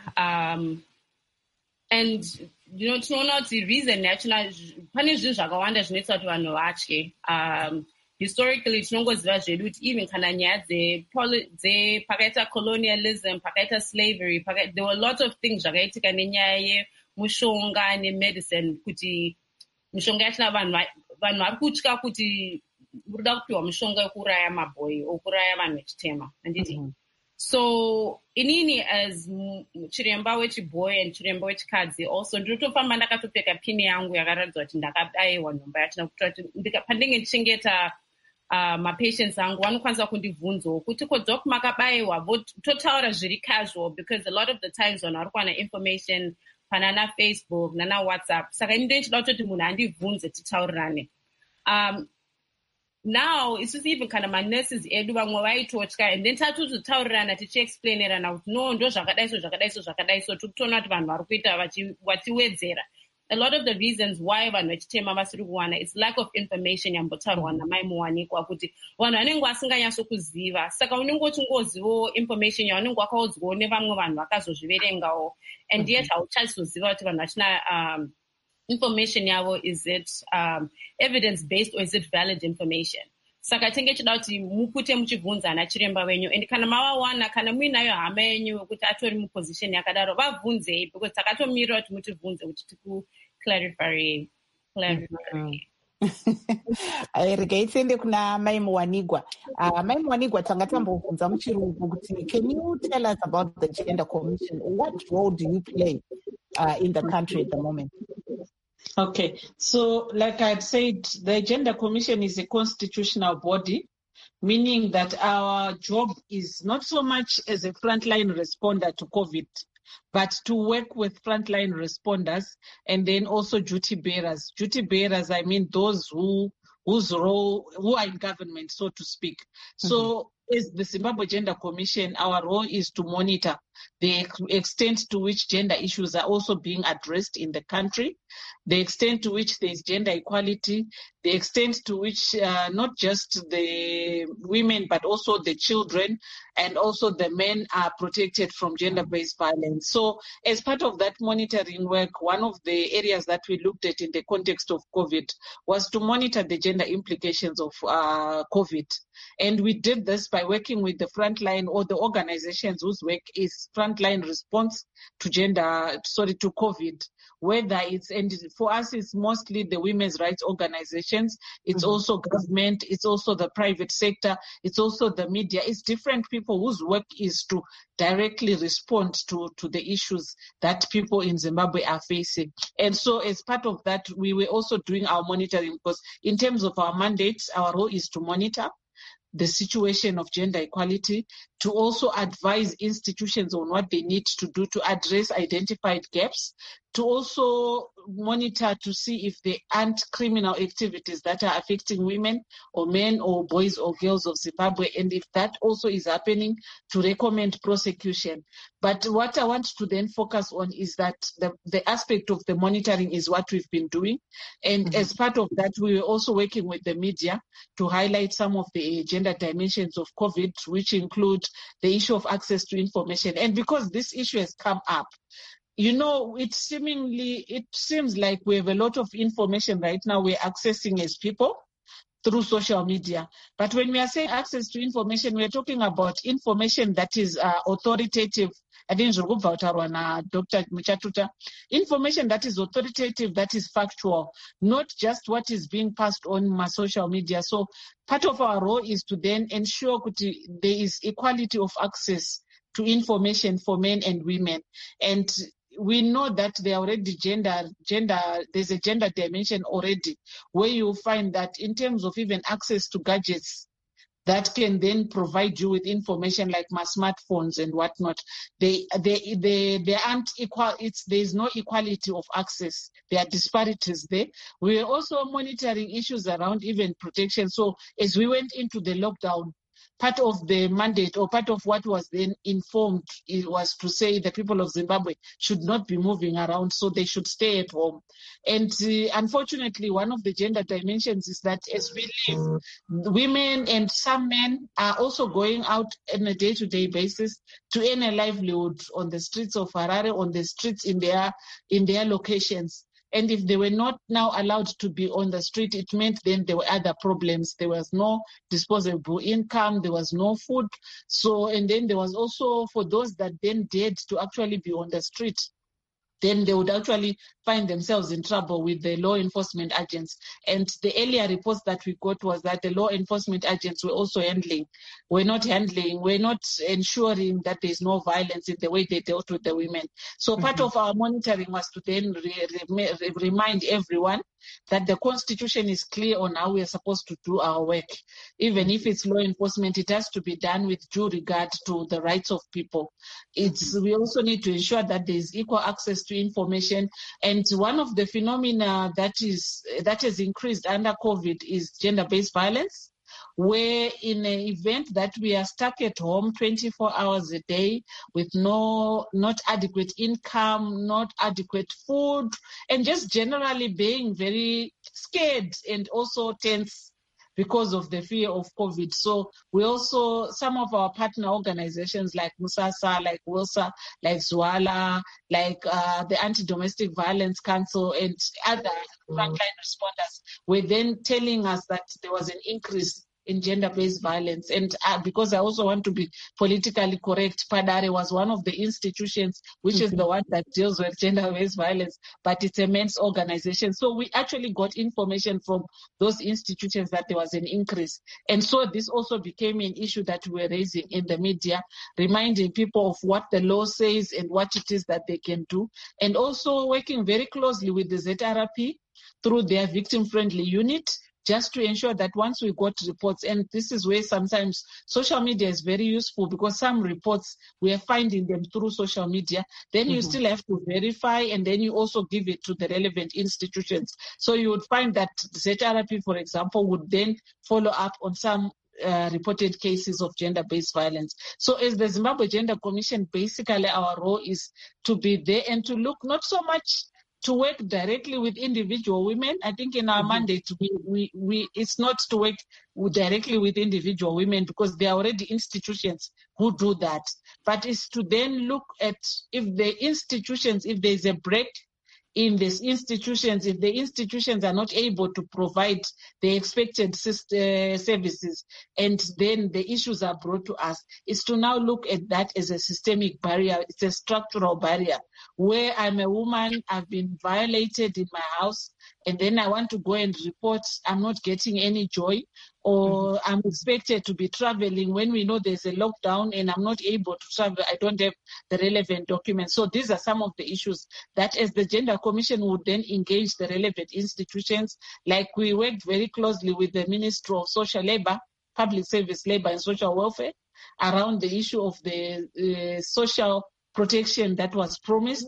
And tinoona kuti reason yachona pane zvinhu zvakawanda zvinoita kuti vanhu vatye. Historically, tinongoziva zvedu kuti even kana nyaya pakaita colonialism, pakaita slavery, there were a lot of things zvakaitika nenyaya yemushonga nemedicine, kuti mushonga yachina vanhu vari kutya kuti urida kupiwa mushonga wekuraya mabhoyi okuraya vanhu vechitema, handiti? So inini as chiremba wechibhoyi and chiremba wechikadzi also ndinotofamba ndakatopfeka pini yangu yakaratidza kuti ndakabayiwa nhomba yachina kutora kuti pandinge ndichengeta mapatients angu vanokwanisa kundibvunzawo kuti ko doc makabayiwa, totaura zviri casual because a lot of the times vanhu vari kuwana information panana Facebook nana WhatsApp, saka ini ndochida kutoti munhu andibvunze titaurirane. Now it's just even kind of manurses edu vamwe vaitotya, and then tatotaurirana tichiexplainerana kuti no ndo zvakadai so tikutoona kuti vanhu vari kuita vatiwedzera. A lot of the reasons why vanhu vechitema vasiri kuwana, it's lack of information yambotaurwa namai muwanikwa kuti vanhu vanenge vasinganyatso kuziva, saka unenge uchingozivawo information yaunenge wakaudzwawo nevamwe vanhu vakazozviverengawo, and yet hauchazoziva kuti vanhu vachina information yavo, is it evidence based or is it valid information? Saka tinge chida kuti mupute muchibvunzana chiremba venyu, and kana mavawana, kana muinayo hama yenyu kuti atori muposition yakadaro, vabvunzei, because takatomira kuti mutibvunze kuti tiku-clarify. Regai tiende kuna Mai Muwanigwa. Mai Muwanigwa, tanga tambobvunza muchirungu kuti, can you tell us about the Gender Commission? What role do you play in the country at the moment? Okay, so like I said, the Gender Commission is a constitutional body, meaning that our job is not so much as a frontline responder to COVID, but to work with frontline responders and then also duty bearers. Duty bearers, I mean those whose role, who are in government, so to speak. So as the Zimbabwe Gender Commission, our role is to monitor the extent to which gender issues are also being addressed in the country, the extent to which there is gender equality, the extent to which not just the women but also the children and also the men are protected from gender-based violence. So as part of that monitoring work, one of the areas that we looked at in the context of COVID was to monitor the gender implications of COVID. And we did this by working with the frontline or the organizations whose work is frontline response to COVID, whether it's, and for us, it's mostly the women's rights organizations. It's also government. It's also the private sector. It's also the media. It's different people whose work is to directly respond to the issues that people in Zimbabwe are facing. And so as part of that, we were also doing our monitoring, because in terms of our mandates, our role is to monitor the situation of gender equality, to also advise institutions on what they need to do to address identified gaps, to also monitor to see if there aren't criminal activities that are affecting women or men or boys or girls of Zimbabwe, and if that also is happening, to recommend prosecution. But what I want to then focus on is that the aspect of the monitoring is what we've been doing, and as part of that, we were also working with the media to highlight some of the gender dimensions of COVID, which include the issue of access to information. And because this issue has come up, you know, it seems like we have a lot of information right now we're accessing as people through social media. But when we are saying access to information, we're talking about information that is authoritative. I think Dr. Muchatuta, information that is authoritative, that is factual, not just what is being passed on my social media. So part of our role is to then ensure there is equality of access to information for men and women. And we know that there are already there's a gender dimension already, where you find that in terms of even access to gadgets that can then provide you with information like my smartphones and whatnot, they aren't equal. There's no equality of access. There are disparities there. We are also monitoring issues around even protection. So as we went into the lockdown, part of the mandate or part of what was then informed, it was to say the people of Zimbabwe should not be moving around, so they should stay at home. And unfortunately, one of the gender dimensions is that as we live, women and some men are also going out on a day-to-day basis to earn a livelihood on the streets of Harare, on the streets in their locations. And if they were not now allowed to be on the street, it meant then there were other problems. There was no disposable income, there was no food. So, and then there was also, for those that then dared to actually be on the street, then they would actually find themselves in trouble with the law enforcement agents. And the earlier reports that we got was that the law enforcement agents were also we're not ensuring that there's no violence in the way they dealt with the women. So part of our monitoring was to then remind everyone that the Constitution is clear on how we are supposed to do our work. Even if it's law enforcement, it has to be done with due regard to the rights of people. We also need to ensure that there is equal access to information. And one of the phenomena that has increased under COVID is gender-based violence, where in an event that we are stuck at home 24 hours a day with not adequate income, not adequate food, and just generally being very scared and also tense because of the fear of COVID. So we also, some of our partner organizations like Musasa, like WILSA, like Zwala, like the Anti-Domestic Violence Council and other frontline responders were then telling us that there was an increase in gender-based violence. And because I also want to be politically correct, PADARE was one of the institutions which is the one that deals with gender-based violence, but it's a men's organization. So we actually got information from those institutions that there was an increase. And so this also became an issue that we were raising in the media, reminding people of what the law says and what it is that they can do. And also working very closely with the ZRP through their victim-friendly unit, just to ensure that once we got reports, and this is where sometimes social media is very useful, because some reports we are finding them through social media, then you still have to verify, and then you also give it to the relevant institutions. So you would find that ZRP, for example, would then follow up on some reported cases of gender-based violence. So as the Zimbabwe Gender Commission, basically our role is to be there and to look not so much to work directly with individual women. I think in our mandate, it's not to work directly with individual women, because there are already institutions who do that. But it's to then look at if there's a break in these institutions, if the institutions are not able to provide the expected services, and then the issues are brought to us, is to now look at that as a systemic barrier. It's a structural barrier where I'm a woman, I've been violated in my house, and then I want to go and report, I'm not getting any joy, or I'm expected to be traveling when we know there's a lockdown and I'm not able to travel, I don't have the relevant documents. So these are some of the issues that as the Gender Commission would then engage the relevant institutions. Like we worked very closely with the Ministry of Social Labour, Public Service, Labour and Social Welfare around the issue of the social protection that was promised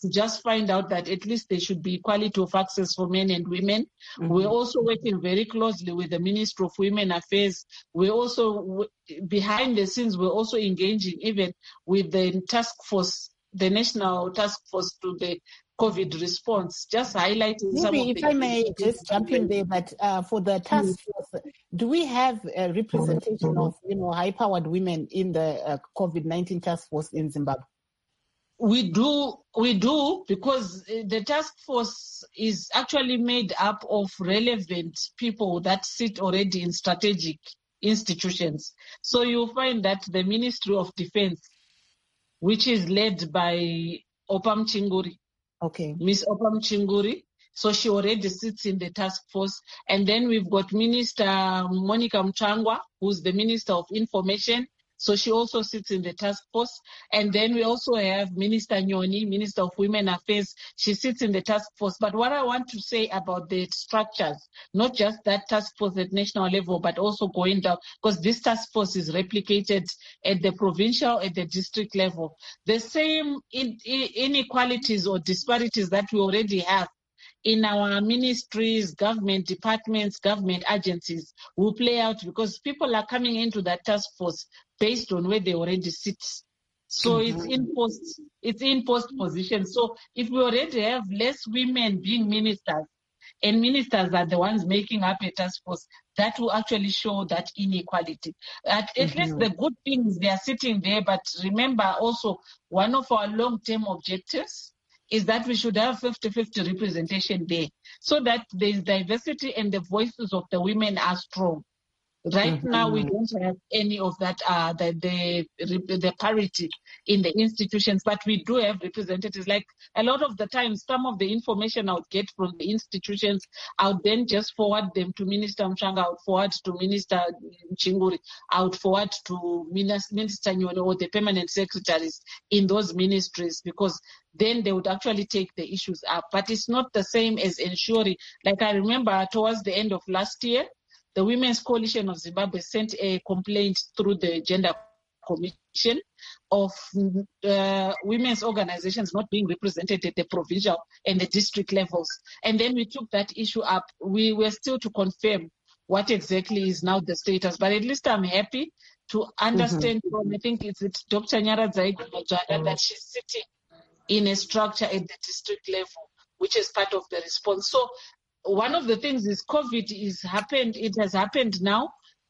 to just find out that at least there should be equality of access for men and women. We're also working very closely with the Ministry of Women Affairs. We're also, behind the scenes, we're also engaging even with the task force, the National Task Force to the COVID response, just highlighting some of the... Maybe if I may just jump in there, but for the task force, do we have a representation of, high-powered women in the COVID-19 task force in Zimbabwe? We do, because the task force is actually made up of relevant people that sit already in strategic institutions. So you'll find that the Ministry of Defense, which is led by Opam Chinguri, Miss Opam Chinguri, so she already sits in the task force. And then we've got Minister Monica Mchangwa, who's the Minister of Information. So she also sits in the task force. And then we also have Minister Nyoni, Minister of Women Affairs. She sits in the task force. But what I want to say about the structures, not just that task force at national level, but also going down, because this task force is replicated at the provincial, at the district level. The same inequalities or disparities that we already have in our ministries, government departments, government agencies will play out because people are coming into that task force based on where they already sit. So it's in post position. So if we already have less women being ministers, and ministers are the ones making up a task force, that will actually show that inequality. At least the good things, they are sitting there, but remember also one of our long-term objectives is that we should have 50-50 representation there so that there is diversity and the voices of the women are strong. Right now, we don't have any of that, the parity in the institutions, but we do have representatives. Like a lot of the time, some of the information I would get from the institutions, I would then just forward them to Minister Mchanga, I would forward to Minister Chinguri, I would forward to Minister Nyoni or the permanent secretaries in those ministries, because then they would actually take the issues up. But it's not the same as ensuring, like I remember towards the end of last year, the Women's Coalition of Zimbabwe sent a complaint through the Gender Commission of women's organizations not being represented at the provincial and the district levels. And then we took that issue up. We were still to confirm what exactly is now the status, but at least I'm happy to understand from, I think it's Dr. Nyaradza that she's sitting in a structure at the district level, which is part of the response. So one of the things is COVID it has happened now.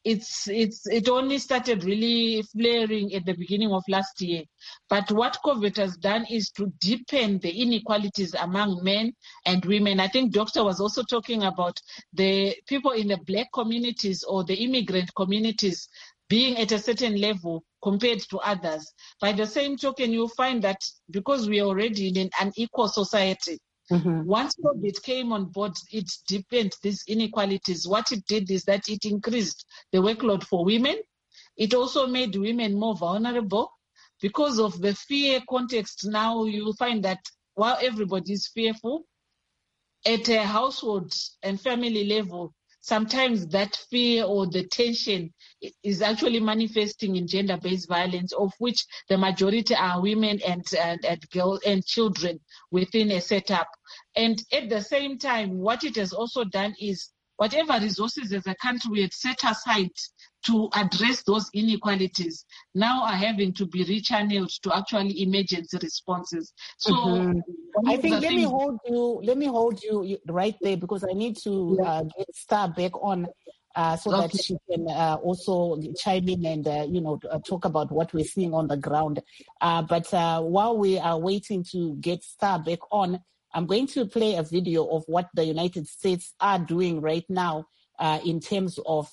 It only started really flaring at the beginning of last year. But what COVID has done is to deepen the inequalities among men and women. I think Doctor was also talking about the people in the Black communities or the immigrant communities being at a certain level compared to others. By the same token, you'll find that because we are already in an unequal society, once COVID came on board, it deepened these inequalities. What it did is that it increased the workload for women. It also made women more vulnerable because of the fear context. Now you find that while everybody is fearful, at a household and family level, sometimes that fear or the tension is actually manifesting in gender-based violence, of which the majority are women and girls and children within a setup. And at the same time, what it has also done is whatever resources as a country we had set aside to address those inequalities now are having to be rechanneled to actually emergency responses. So I think let me hold you right there, because I need to get Star back on so that she can also chime in and talk about what we're seeing on the ground. But while we are waiting to get Star back on, I'm going to play a video of what the United States are doing right now in terms of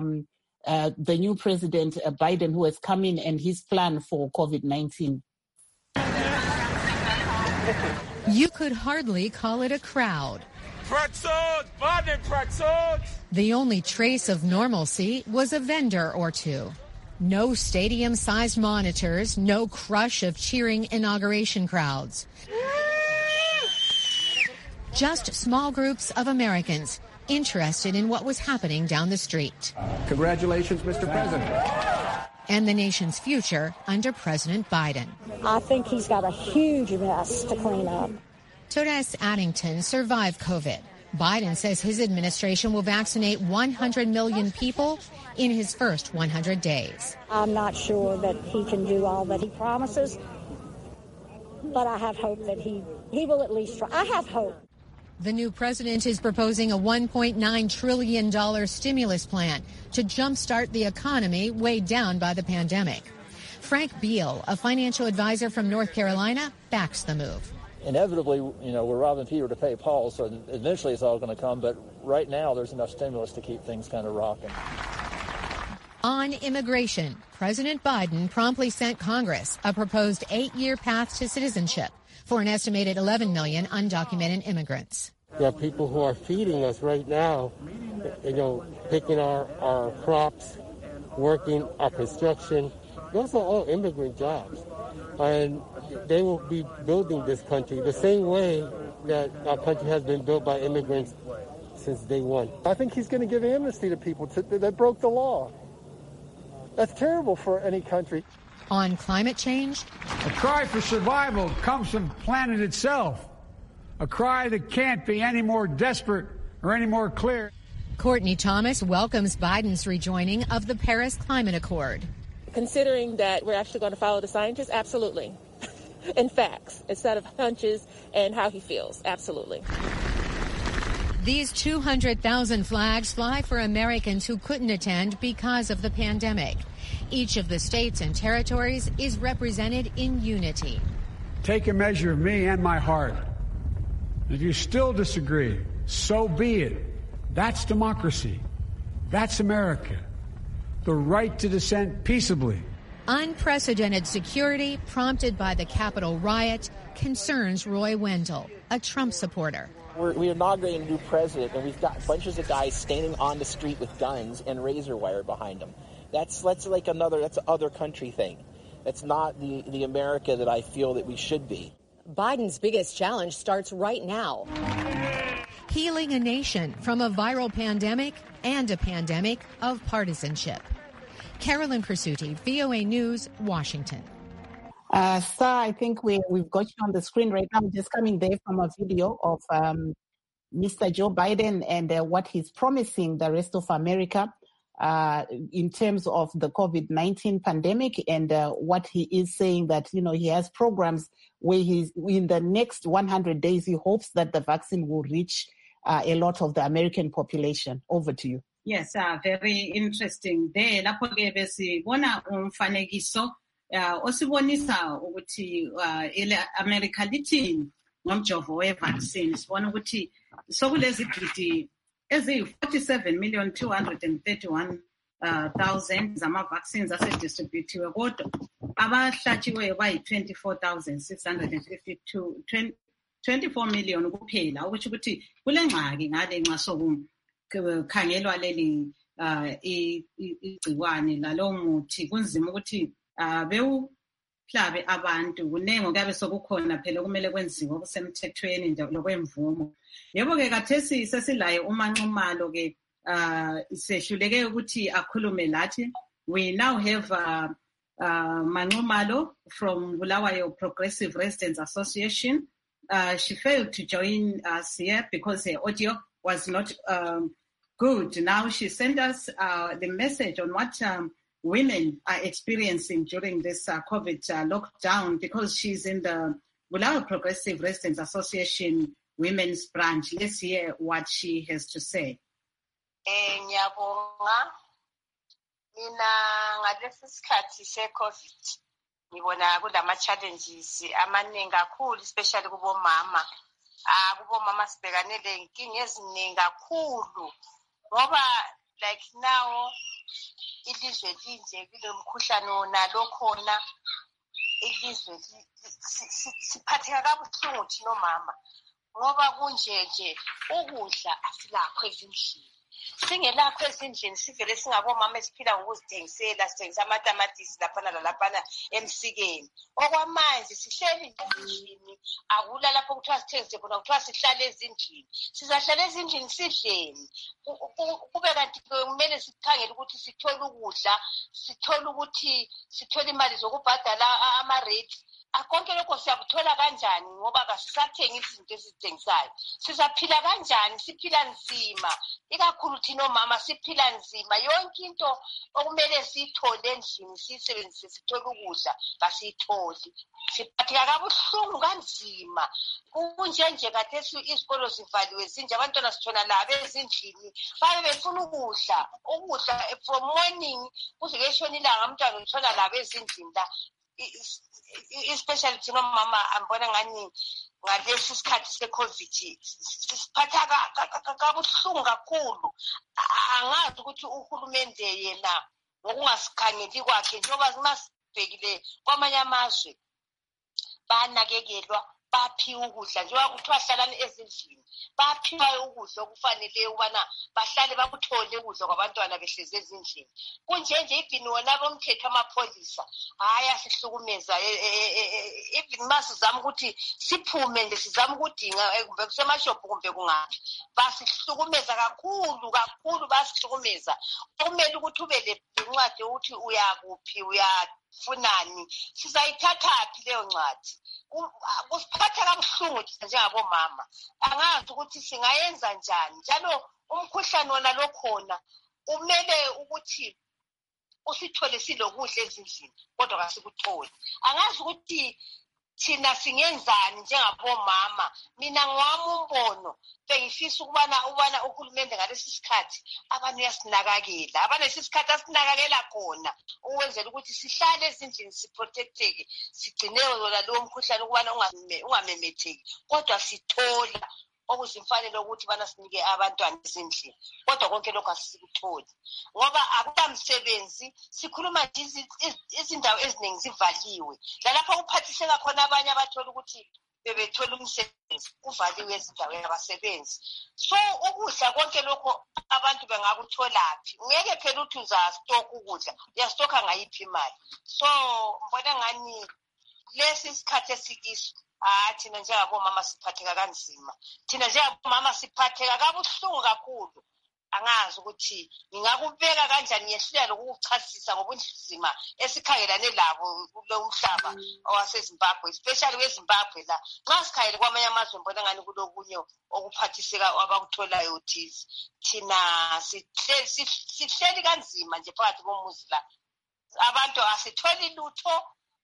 the new President Biden, who has come in, and his plan for COVID-19. You could hardly call it a crowd. The only trace of normalcy was a vendor or two. No stadium-sized monitors, no crush of cheering inauguration crowds. Just small groups of Americans interested in what was happening down the street. Congratulations, Mr. President. and the nation's future under President Biden. I think he's got a huge mess to clean up. Torres Addington survived COVID. Biden says his administration will vaccinate 100 million people in his first 100 days. I'm not sure that he can do all that he promises, but I have hope that he will at least try. I have hope. The new president is proposing a $1.9 trillion stimulus plan to jumpstart the economy weighed down by the pandemic. Frank Beal, a financial advisor from North Carolina, backs the move. Inevitably, we're robbing Peter to pay Paul, so eventually it's all going to come. But right now, there's enough stimulus to keep things kind of rocking. On immigration, President Biden promptly sent Congress a proposed 8-year path to citizenship for an estimated 11 million undocumented immigrants. There are people who are feeding us right now, picking our crops, working our construction. Those are all immigrant jobs. And they will be building this country the same way that our country has been built by immigrants since day one. I think he's going to give amnesty to people that broke the law. That's terrible for any country. On climate change, a cry for survival comes from the planet itself. A cry that can't be any more desperate or any more clear. Courtney Thomas welcomes Biden's rejoining of the Paris Climate Accord. Considering that we're actually going to follow the scientists, absolutely. And facts, instead of hunches and how he feels, absolutely. These 200,000 flags fly for Americans who couldn't attend because of the pandemic. Each of the states and territories is represented in unity. Take a measure of me and my heart. If you still disagree, so be it. That's democracy. That's America. The right to dissent peaceably. Unprecedented security prompted by the Capitol riot concerns Roy Wendell, a Trump supporter. We're inaugurating a new president, and we've got bunches of guys standing on the street with guns and razor wire behind them. That's an other country thing. That's not the America that I feel that we should be. Biden's biggest challenge starts right now. Healing a nation from a viral pandemic and a pandemic of partisanship. Carolyn Persutti, VOA News, Washington. Sir, I think we've got you on the screen right now, just coming there from a video of Mr. Joe Biden and what he's promising the rest of America in terms of the COVID-19 pandemic, and what he is saying that, he has programs where he's in the next 100 days, he hopes that the vaccine will reach a lot of the American population. Over to you. Yes, very interesting. There, lapho ke besibona umfanekiso osibonisa ukuthi America lithini ngomjovo we-vaccine. Sibona ukuthi sokulezigidi eziyi-47,231,000 zama-vaccines asedistributhiwe, kodwa abahlatshiweyo bayi-24,652, 24 million kuphela, ukuthi kule ngxaki ngale nxa sokukhangelwa leli igciwane lalowo muthi kunzima ukuthi bewuhlabe abantu. Kunengi okuyabe sokukhona phela okumele kwenziwe okusemthethweni lokwemvumo. Yebo-ke khathesi sesilaye uManxumalo-ke sehluleke ukuthi akhulume lathi. We now have Manxumalo from Bulawayo Progressive Residents Association. She failed to join us here because her audio was not good. Now she sent us the message on what women are experiencing during this COVID lockdown, because she's in the Bulawayo Progressive Residents Association Women's Branch. Let's hear what she has to say. Ngiyabonga mina ngalesi sikhathi se-COVID ngibona kulama-challenges amaningi kakhulu, especially kubomama. Kubomama sibhekane lenkinga eziningi kakhulu ngoba like now ilizwe linje kunomkhuhlane wona lokhona, ilizwe siphatheka kabuhlungu thina omama ngoba kunje ukudla asilakho ezindlini. singelapho ezindlini sivele singabomama esiphila ngokuzithengisela sithengisa amatamatisi laphana lalaphana emsikeni. Okwamanje sihleli ezindlini, akula lapho kuthiwa sithengise khona, kuthiwa sihlale ezindlini. Sizahlala ezindlini sidleni. Kube kanti kumele sikhangele ukuthi sithole ukudla, sithole imali zokubhadala ama-rates. Akonke lokho siyakuthola kanjani ngoba kasisathengi izinto esizithengisayo? Sizaphila kanjani? Siphila nzima, ikakhulu thina omama siphila nzima. Yonke into okumele siyithole endlini siyisebenzise sithole ukudla kasiyitholi. Siphatheka kabuhlungu kanzima. Kunjenje khathesi izikolo zivaliwe zinje, abantwana sithona labo ezindlini babe befuna ukudla from morning kuze kuyeshona ilanga umntwana uthola labo ezindlini la. Especially thina mama ambona ngani ngalesi sikhathi se-COVID siphatha kabuhlungu kakhulu. Angazi ukuthi uhulumende yena ngokungasikhangeli kwakhe, njengoba masibhekile kwamanye amazwe banakekelwa, baphiwa ukudla njengoba kuthiwa hlalani ezindlini, baphiwa ukudla okufanele ukubana bahlale bakuthole ukudla kwabantwana behlezi ezindlini. Kunjenje even wona bomthetho amapholisa hayi asihlukumeza, even masizama ukuthi siphume nje sizama ukudinga kumbe kusemashophu kumbe kungaphi, basihlukumeza kakhulu basihlukumeza. Kumele ukuthi ube lencwadi ukuthi uyakuphi uyafunani, sizayithathaphi leyo ncwadi. Kusiphatha kabuhlungu njengabomama. Angazi ukuthi singayenza njani. Njalo umkhuhlane wona lokhona umele ukuthi usithole silokudla ezindlini kodwa kasikutholi. Angazi ukuthi thina singenzani njengabomama. Mina ngwami umbono bengifisa ukubana uhulumende ngalesi sikhathi abantu yasinakakela, abanesi sikhathi asinakakela khona ukwenzela ukuthi sihlale ezindlini siprotecteke, sigcineke wona lowo mkhuhlane ukubana ungamemetheki, kodwa sithola okuzimfanele ukuthi bana sinike abantwana ezindlini, kodwa konke lokho asikutholi ngoba akulamsebenzi. Sikhuluma nje izindawo eziningi zivaliwe, lalapho kuphathiseka khona abanye abathola ukuthi bebethola umsebenzi kuvaliwe ezindaweni yabasebenzi. So ukudla konke lokho abantu bengakutholaphi? Ngeke phela uthi uzastock ukudla, uyastocka ngayiphi imali? So mbona ngani lesi sikhathi esikiso thina njengabomama siphatheka kanzima, thina njengabomama siphatheka kabuhlungu kakhulu. Angazi ukuthi ngingakubeka kanjani, ngiyehluleka lokukuchasisa ngobunzima esikhangelane labo kulo mhlaba owaseZimbabwe, especially weZimbabwe la. Nxa sikhangele kwamanye amazwe mbona ngani kulokunye okuphathiseka abakutholayo thize. Thina sihleli kanzima nje phakathi komuzi la. Abantu asitholi lutho,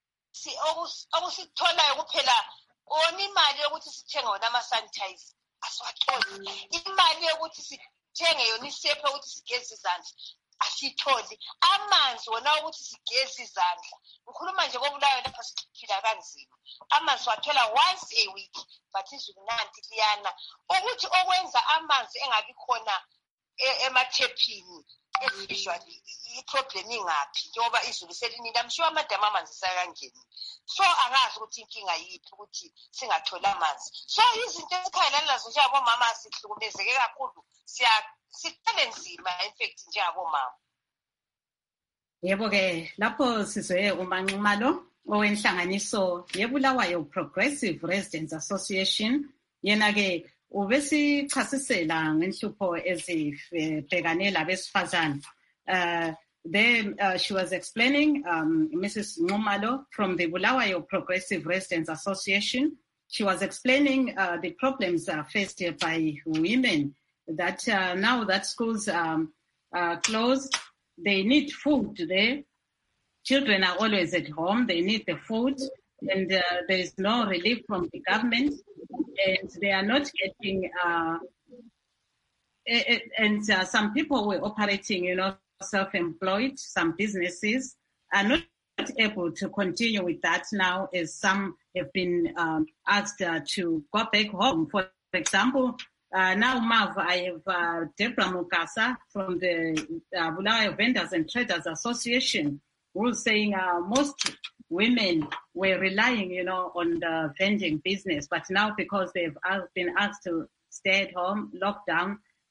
okusitholayo kuphela imali yokuthi sithenge wona ama-sanitizer asiwatholi, imali yokuthi sithenge yona isepha ukuthi sigeze izandla asitholi, amanzi wona ukuthi sigeze izandla. Ngikhuluma nje koBulawayo lapha siphila kanzima, amanzi wathola once a week but izulu nanti liyana. Ukuthi okwenza amanzi engabi khona emathephini usually iproblem ingaphi njengoba izulu selinile, amshiwa amadama amanzi sayangeni. So angazi ukuthi inkinga yiphi ukuthi singathola amanzi. So izinto ezikhangelana nazo njengabomama sihlukumezeke kakhulu, siqale nzima in fact njengabomama. Yebo-ke lapho sizwe uManxumalo owenhlanganiso yeBulawayo Progressive Residents Association. Yena-ke ubesichasisela ngenhlupho ezibhekane labesifazane. She was explaining, Mrs. Nxumalo from the Bulawayo Progressive Residents Association, she was explaining the problems faced by women, that now that schools are closed, they need food there. Children are always at home, they need the food, and there is no relief from the government, and they are not getting, and some people were operating, self-employed, some businesses are not able to continue with that now, as some have been asked to go back home. For example, now, Mav, I have Deborah Mukasa from the Bulawayo Vendors and Traders Association, who's saying most women were relying, on the vending business, but now because they've been asked to stay at home, lockdown,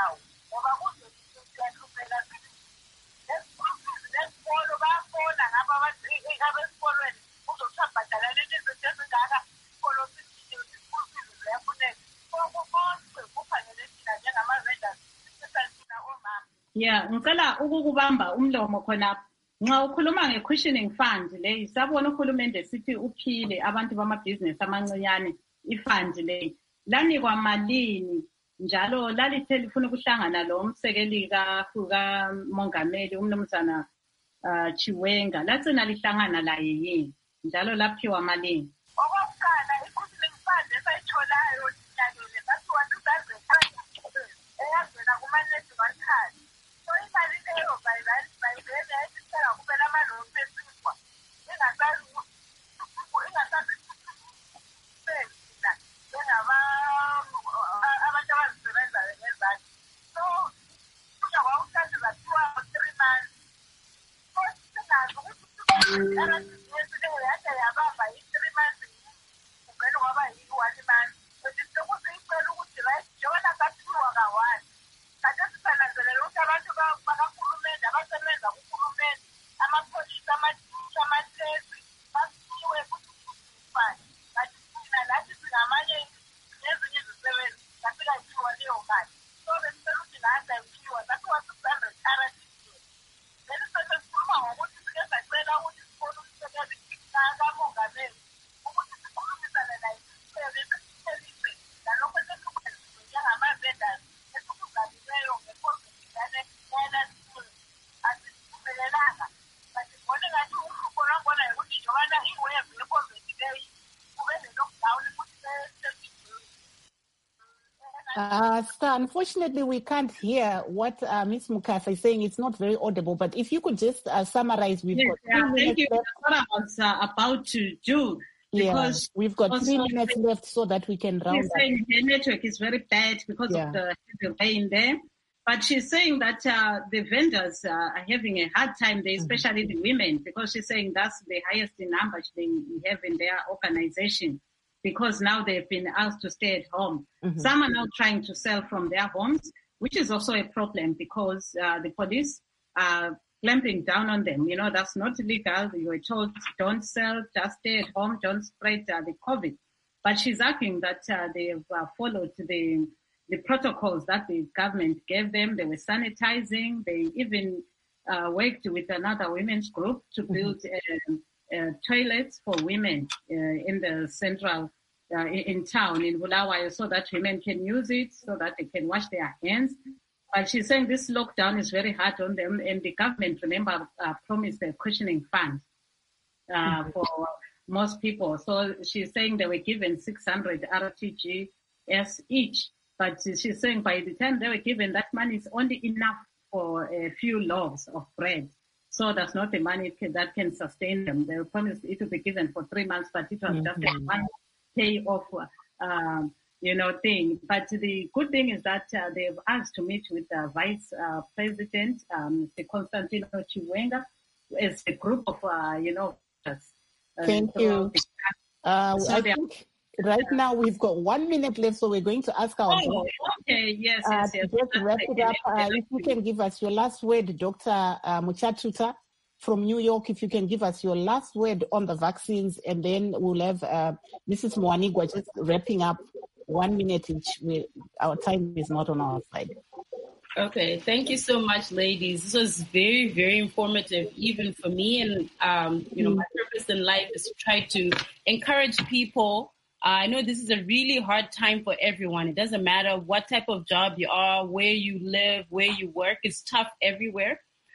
ndawo ngoba kuzokuhlupheka nesikolo bayafona ngaba abesikolweni uzothiwa bhadalela izinto ezingaka isikolo sisikolo ziyafuneka konke kufanele thina njengama-vendors sisesina omama. Yeah, ngicela ukukubamba umlomo khonapho. Nxa ukhuluma nge-cushioning fund le, sabona uhulumende sithi uphile abantu bamabhizinisi amancinyane ifund le. Lanikwa malini njalo lalithe lifuna ukuhlangana lo msekeli kamongameli umnumzana Chiwenga lagcina lihlangana laye yini njalo laphiwa malini? Okokuqala i-cushioning fund esayitholayo nyakele sathiwa 2,000 eyavela kuma-national card. So imali leyo bayivele yayisithenga kuphela amalonsi esinkwa ingasazi abantu abazisebenzayo ngezandla. So kuya kwawuthatha zathiwa 3 months. So singazi ukuthi arabhizinisi leyo yade yabamba i-3 months kuvele kwaba yi-1 month. Bekuseyicela ukuthi right njengoba sathiwa ka-1 kade sisananzelela ukuthi abantu bakahulumende abasebenza kuhulumende amapholisa amathisha amatesi basiwe kuthi kanti thina lathi singamanye nezinye izisebenzi safika yithiwa leyo mali. So besicela ukuthi nathi ayithiwa sathiwa 600 RTGS. Then sesikhuluma ngokuthi sike sacela ukuthi sifone umsebenzi Unfortunately, we can't hear what Ms. Mukasa is saying. It's not very audible, but if you could just summarize, we've got 3 minutes thank you. left. That's what I was about to do. Because we've got 3 minutes left so that we can round up. Saying her network is very bad because of the rain there. But she's saying that the vendors are having a hard time there, especially the women, because she's saying that's the highest number they have in their organization, because now they've been asked to stay at home. Some are now trying to sell from their homes, which is also a problem because the police are clamping down on them. You know, that's not illegal. You were told don't sell, just stay at home, don't spread the COVID. But she's arguing that they've followed the protocols that the government gave them. They were sanitizing. They even worked with another women's group to build toilets for women in the central, in town, in Bulawayo, so that women can use it, so that they can wash their hands. But she's saying this lockdown is very hard on them, and the government, remember, promised a cushioning fund for most people. So she's saying they were given 600 RTGS each, but she's saying by the time they were given, that money is only enough for a few loaves of bread. So that's not the money that can sustain them. They were promised it would be given for 3 months, but it was just a one pay off thing. But the good thing is that they've asked to meet with the Vice President, Mr. Constantino Chiwenga, as a group of, Thank you. I think right now we've got 1 minute left, so we're going to ask our okay, yes. Just wrap it up. If you can give us your last word, Dr. Muchatuta from New York, if you can give us your last word on the vaccines, and then we'll have Mrs. Mwanigwa just wrapping up 1 minute each. Our time is not on our side. Okay, thank you so much, ladies. This was very, very informative, even for me. And, my purpose in life is to try to encourage people. I know this is a really hard time for everyone. It doesn't matter what type of job you are, where you live, where you work. It's tough everywhere.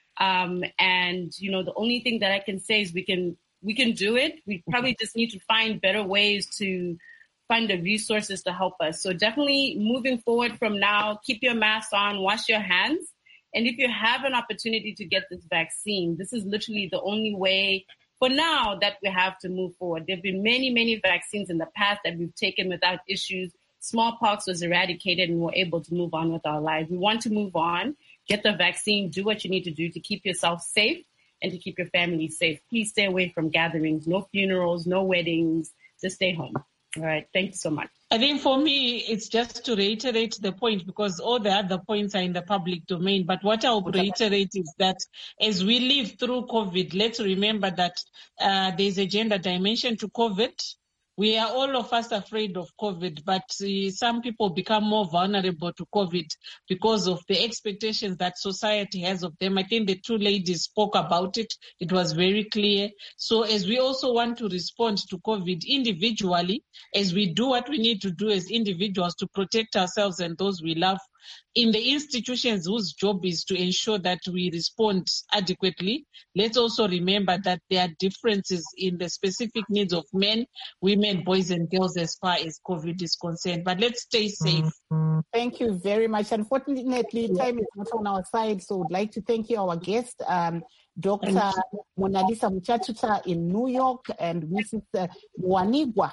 The only thing that I can say is we can do it. We probably just need to find better ways to find the resources to help us. So definitely moving forward from now, keep your mask on, wash your hands. And if you have an opportunity to get this vaccine, this is literally the only way for now that we have to move forward. There have been many, many vaccines in the past that we've taken without issues. Smallpox was eradicated and we're able to move on with our lives. We want to move on, get the vaccine, do what you need to do to keep yourself safe and to keep your family safe. Please stay away from gatherings, no funerals, no weddings, just stay home. All right. Thank you so much. I think for me, it's just to reiterate the point, because all the other points are in the public domain. But what I'll reiterate is that as we live through COVID, let's remember that there's a gender dimension to COVID. We are all of us afraid of COVID, but some people become more vulnerable to COVID because of the expectations that society has of them. I think the two ladies spoke about it. It was very clear. So as we also want to respond to COVID individually, as we do what we need to do as individuals to protect ourselves and those we love, in the institutions whose job is to ensure that we respond adequately, let's also remember that there are differences in the specific needs of men, women, boys and girls as far as COVID is concerned. But let's stay safe. Thank you very much. Unfortunately, time is not on our side, so I'd like to thank you, our guest, Dr. Monalisa Muchatuta in New York and Mrs. Mwanigwa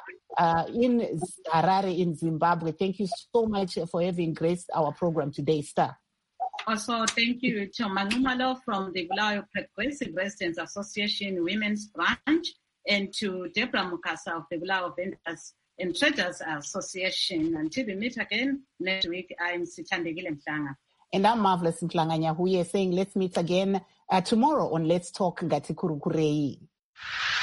in Harare in Zimbabwe. Thank you so much for having graced our program today, Star. Also, thank you to Manumalo from the Bulawayo Progressive Residents Association Women's Branch, and to Deborah Mukasa of the Bulawayo Vendors and Traders Association. Until we meet again next week, I'm Sithandegile Mhlanga. And I'm Marvelous Mhlanga Nyahuye saying let's meet again tomorrow on Let's Talk Ngati Kurukurei.